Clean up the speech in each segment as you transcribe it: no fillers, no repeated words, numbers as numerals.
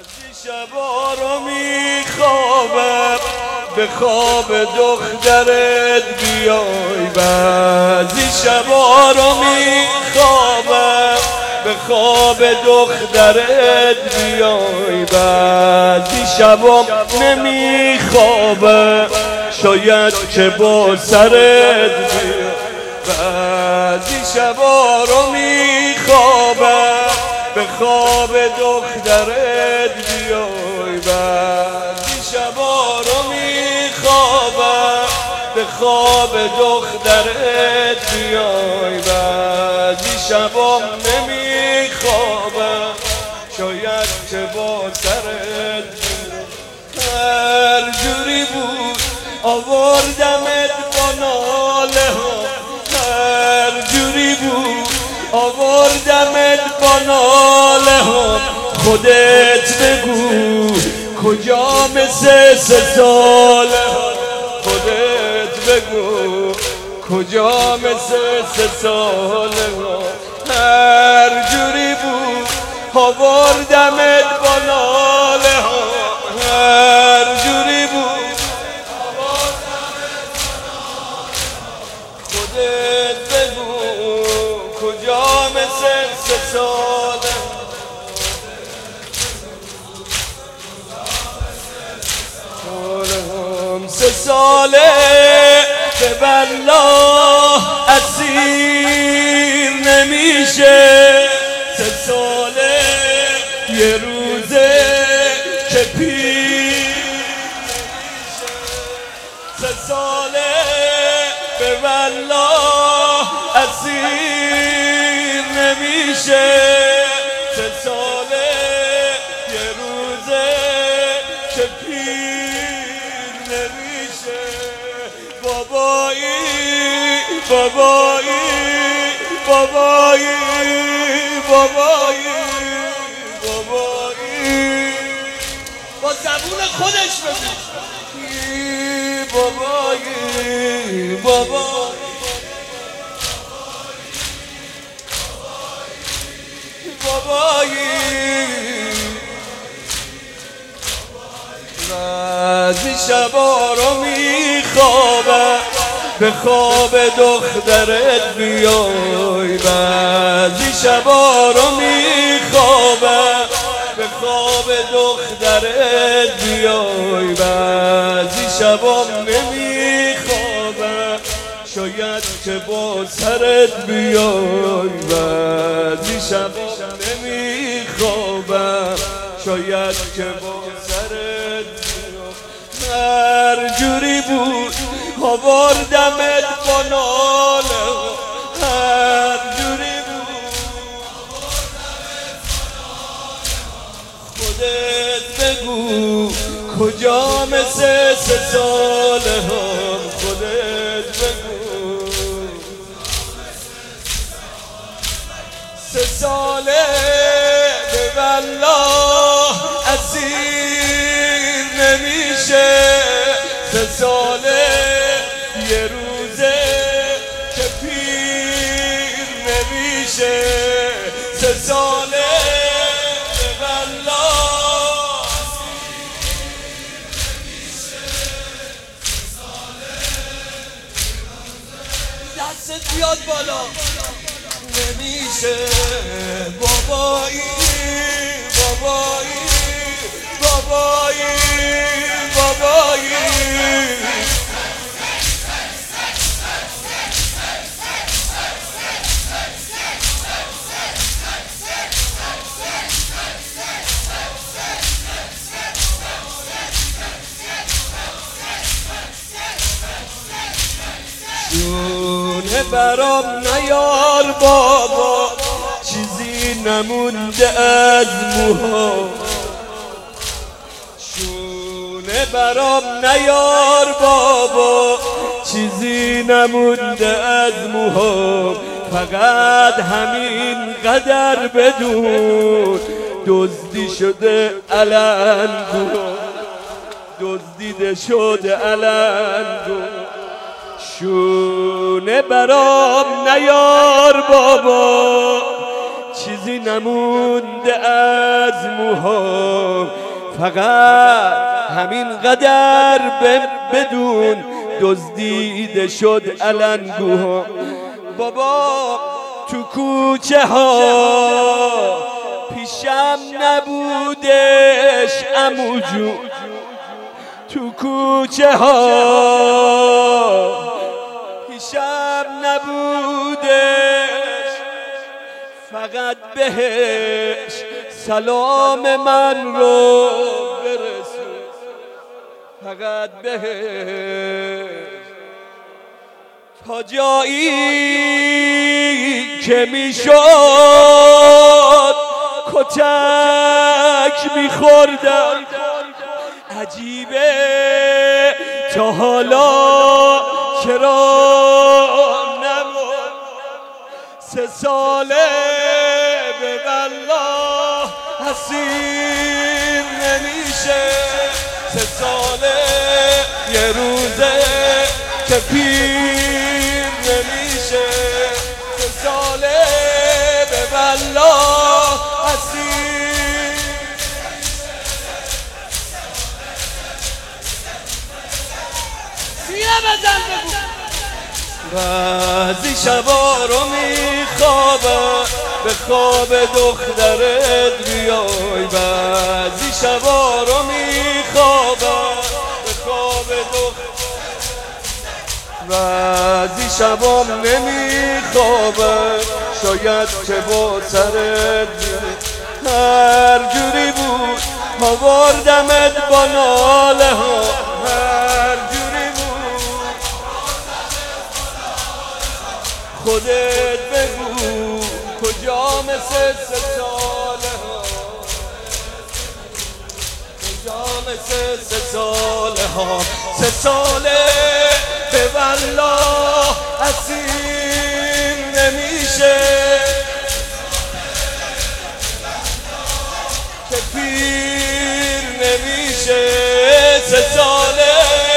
شبا رو میخوابم به خواب دخترت بیای، بعضی شبا رو میخوابم به خواب دخترت بیای، بعضی شبا نمیخوابم شاید که با سرت بیای، بعضی شبا رو میخوابم به خواب دخترت بیای، بعضی شبا رو میخوابم به خواب دخترت بیای، بعضی شبا نمیخوابم شاید که با سرت بیای. هر جوری بود آوردمت با ناله ها، هر جوری بود آوردمت با ناله ها، خودت بگو کجا مثل 3 ساله ها، خودت بگو کجا مثل 3 ساله ها. هر جوری بود آوردمت با ناله ها، هر جوری بود خودت بگو کجا مثل 3 ساله، 3 ساله به والله اسیر نمیشه، 3 ساله یه روزه که پیر، 3 ساله به والله اسیر نمیشه، 3 ساله یه روزه که پیر نمیشه. بابایی بابایی بابایی بابایی بابایی با زبون خودش بگو بابایی بابایی بابایی. بعضی شبا رو میخوابم به خواب دخترت بیای، بعضی شبا رو میخوابم به خواب دخترت بیای، بعضی شبا نمیخوابم شاید که با سرت بیای، بعضی شبا نمیخوابم شاید که با سرت بیای. هر جوری بود آوردمت با ناله، هر جوری بود خودت بگو کجا مثل 3 ساله هم، خودت بگو 3 ساله به والله اسیر نمیشه، 3 ساله یه روزه که پیر نمیشه، 3 ساله به والله دستت بیاد بالا نمیشه. بابایی بابایی بابایی بابایی شونه برام نیار بابا چیزی نمونده از موها، شونه برام نیار بابا چیزی نمونده از موها، فقط همین قدر بدون دزدی شده علنگو، دزدیده شده علنگو. شونه برام نیار بابا چیزی نمونده از موها، فقط همین قدر بدون دزدیده شد علنگوها. بابا تو کوچه ها پیشم نبودش عمو جون، تو کوچه ها پیشم نبودش، فقط بهش سلام من رو برسون، فقط بهش تا جایی که میشد کتک میخوردم. عجیبه تا حالا چرا نمون 3 ساله به والله اسیر نمیشه، 3 ساله یه روزه که پیر نمیشه، 3 ساله به والله اسیر. سیه بزن بگو. بعضی شبا رو میخوابم به خواب دخترت بیای، بعضی شبا رو میخوابم به خواب دخترت، بعضی شبام نمیخوابم شاید که با سرت بیای. هر جوری بود آوردمت با ناله ها، هر جوری بود خودت بگو کجا مثل 3 ساله ها، کجا مثل 3 ساله ها. 3 ساله به والله اسیر نمیشه که پیر نمیشه، 3 ساله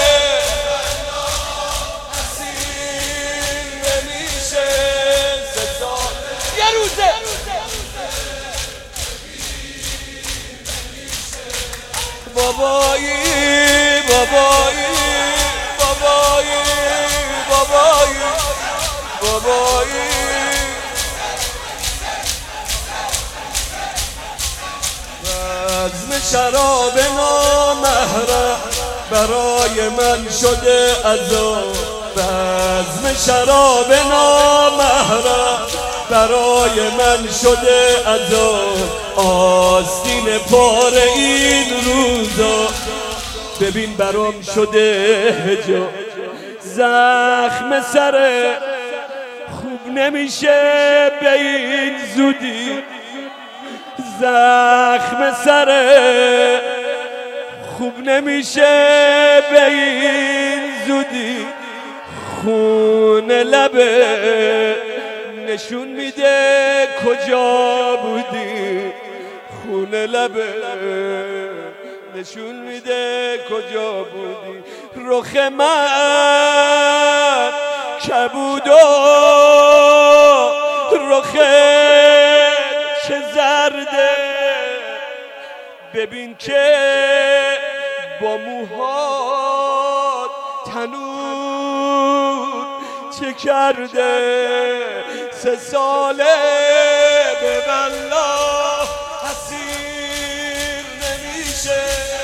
اسیر نمیشه، 3 ساله یه روزه. بابایی بابایی بابایی بابایی بابایی بزم شراب نامحرم برای من شده عذاب، بزم شراب نامحرم برای من شده عذاب. آستین پاره این روزا ببین برام شده حجاب، زخم سر خوب نمیشه به این زودی، زخم سر خوب نمیشه به این زودی. خون لبه نشون میده کجا بودی، خون لبه نشون میده کجا بودی. رخ من کبود و رخ چه زرده، ببین که با موهات تنور چه کرده. 3 ساله به والله اسیر نمیشه،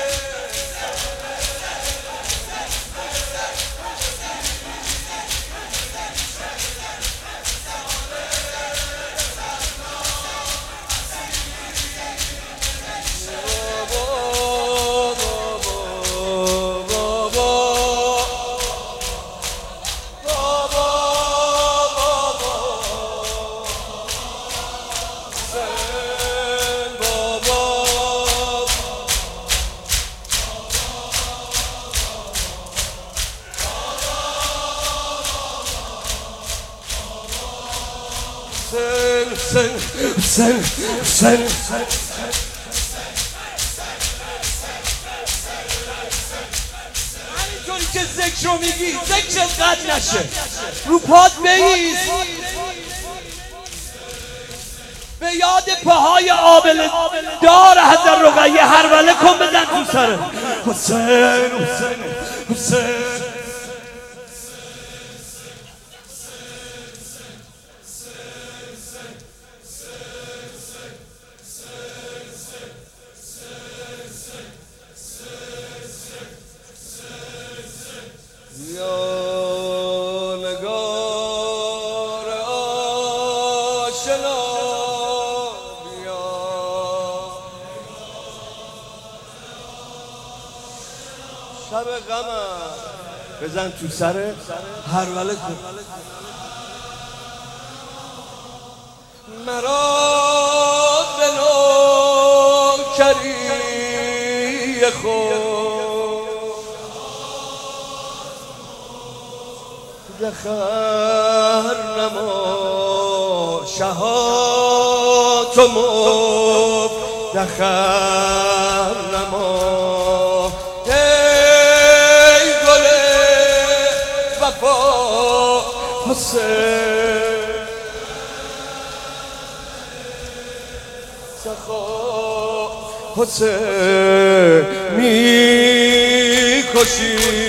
همینطوری که ذکر رو میگی ذکرت قطع نشه، رو پاد بیست، به یاد پاهای آبل دار حضر یه هروله کن بزن تو سره حسین حسین حسین یا نگار آشنا بیا شب غمم بزن تو سره هروله کن مرا به نوکری خود دخر نما شهات و مب دخر نما ای گل وفا حسین سخا حسین می کشی